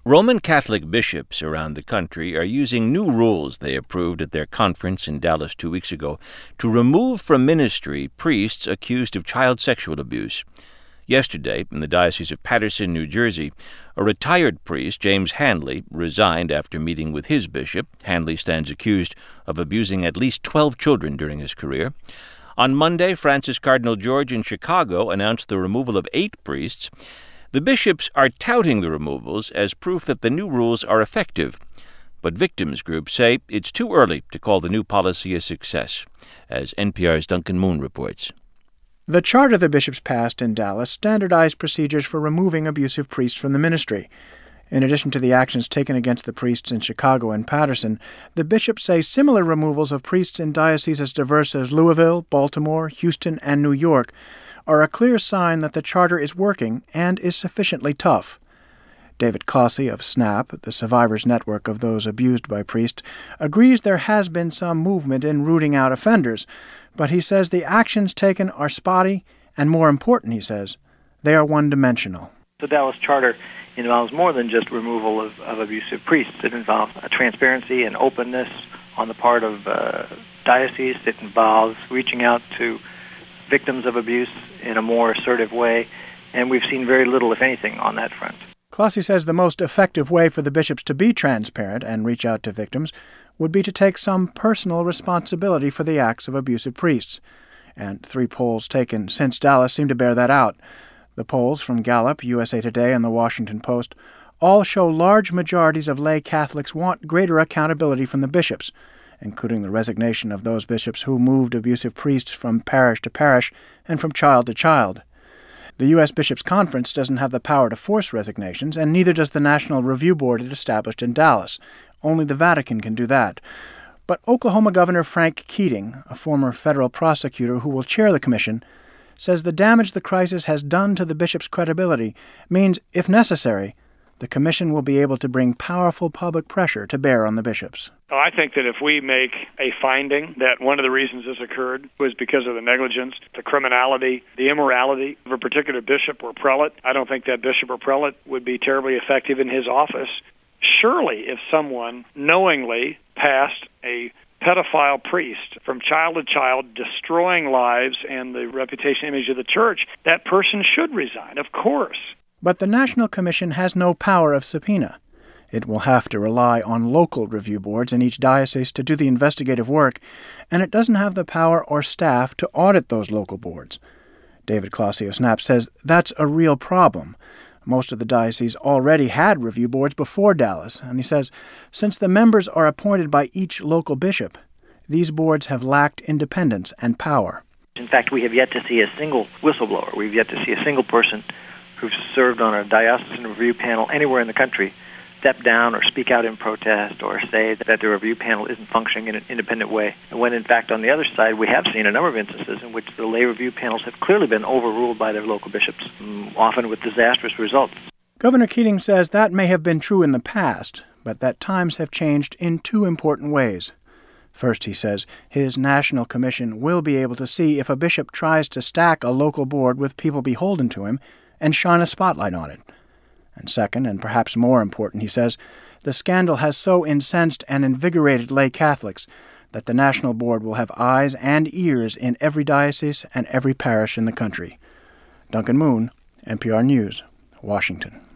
Roman Catholic bishops around the country are using new rules they approved at their conference in Dallas 2 weeks ago to remove from ministry priests accused of child sexual abuse. Yesterday, in the Diocese of Paterson, New Jersey, a retired priest, James Handley, resigned after meeting with his bishop. Handley stands accused of abusing at least 12 children during his career. On Monday, Francis Cardinal George in Chicago announced the removal of 8 priests. The bishops are touting the removals as proof that the new rules are effective. But victims groups say it's too early to call the new policy a success, as NPR's Duncan Moon reports. The charter the bishops passed in Dallas standardized procedures for removing abusive priests from the ministry. In addition to the actions taken against the priests in Chicago and Paterson, the bishops say similar removals of priests in dioceses as diverse as Louisville, Baltimore, Houston, and New York are a clear sign that the charter is working and is sufficiently tough. David Clossy of SNAP, the survivors network of those abused by priests, agrees there has been some movement in rooting out offenders, but he says the actions taken are spotty, and more important, he says, they are one-dimensional. The Dallas Charter involves more than just removal of abusive priests. It involves a transparency and openness on the part of dioceses. It involves reaching out to victims of abuse in a more assertive way, and we've seen very little, if anything, on that front. Clossy says the most effective way for the bishops to be transparent and reach out to victims would be to take some personal responsibility for the acts of abusive priests. And 3 polls taken since Dallas seem to bear that out. The polls from Gallup, USA Today, and the Washington Post all show large majorities of lay Catholics want greater accountability from the bishops, including the resignation of those bishops who moved abusive priests from parish to parish and from child to child. The U.S. Bishops' Conference doesn't have the power to force resignations, and neither does the National Review Board it established in Dallas. Only the Vatican can do that. But Oklahoma Governor Frank Keating, a former federal prosecutor who will chair the commission, says the damage the crisis has done to the bishops' credibility means, if necessary, the commission will be able to bring powerful public pressure to bear on the bishops. I think that if we make a finding that one of the reasons this occurred was because of the negligence, the criminality, the immorality of a particular bishop or prelate, I don't think that bishop or prelate would be terribly effective in his office. Surely, if someone knowingly passed a pedophile priest from child to child, destroying lives and the reputation image of the church, that person should resign, of course. But the National Commission has no power of subpoena. It will have to rely on local review boards in each diocese to do the investigative work, and it doesn't have the power or staff to audit those local boards. David Clossy of SNAP says that's a real problem. Most of the dioceses already had review boards before Dallas, and he says since the members are appointed by each local bishop, these boards have lacked independence and power. In fact, we have yet to see a single whistleblower. We've yet to see a single person who's served on a diocesan review panel anywhere in the country step down or speak out in protest or say that the review panel isn't functioning in an independent way. And when, in fact, on the other side, we have seen a number of instances in which the lay review panels have clearly been overruled by their local bishops, often with disastrous results. Governor Keating says that may have been true in the past, but that times have changed in 2 important ways. First, he says, his national commission will be able to see if a bishop tries to stack a local board with people beholden to him and shine a spotlight on it. And second, and perhaps more important, he says, the scandal has so incensed and invigorated lay Catholics that the National Board will have eyes and ears in every diocese and every parish in the country. Duncan Moon, NPR News, Washington.